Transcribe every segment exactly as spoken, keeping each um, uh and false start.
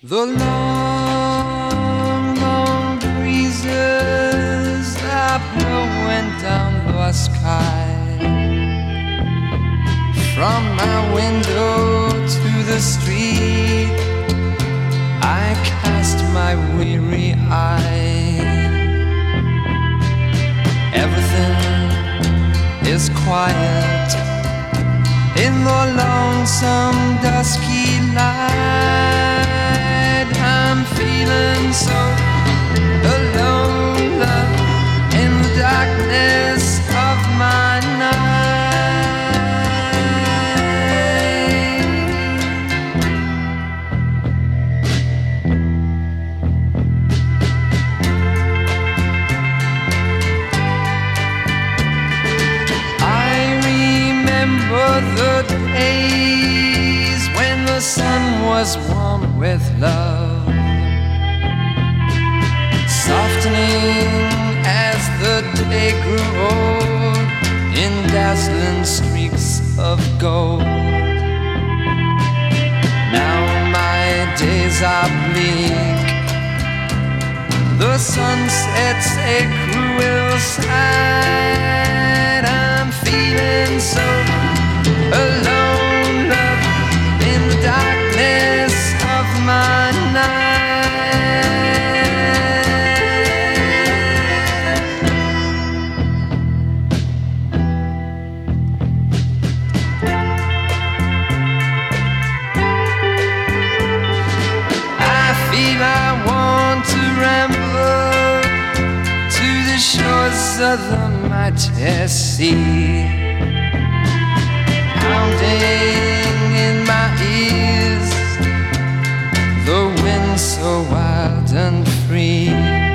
The long, long breezes are blowing down the sky. From my window to the street, I cast my weary eye. Everything is quiet in the lonesome dusky light. I'm feeling so alone, love, in the darkness of my night. I remember the days when the sun was warm with love, softening as the day grew old in dazzling streaks of gold. Now my days are bleak, the sunsets a cruel sight. I'm feeling so alone, love, in the darkness of my night. Shores of the mighty sea, pounding in my ears, the wind so wild and free.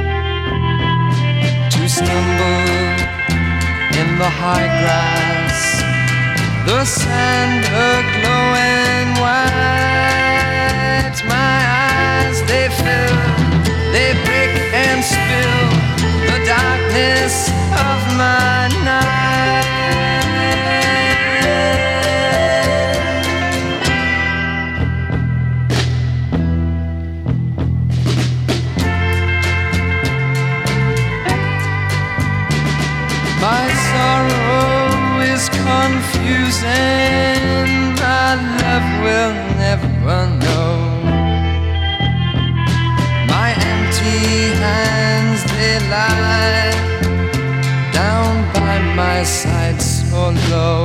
To stumble in the high grass, the sand a-glowing white. My eyes, they fill, they break and spill the darkness of my night. My sorrow is confusing, my love will never know. My empty hands, they lie down by my side so low.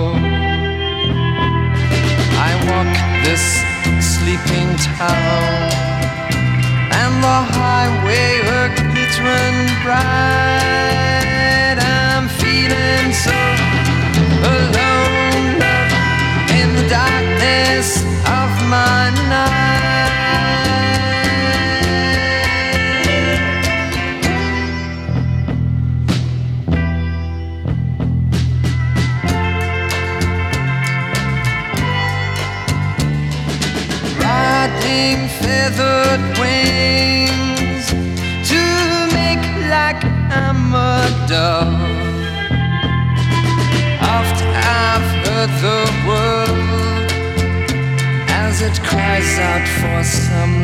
I walk this sleeping town, and the highway a glittering bright. I'm feeling so alone, love, in the darkness of my night. Feathered wings to make like I'm a dove. Oft I've heard the world as it cries out for some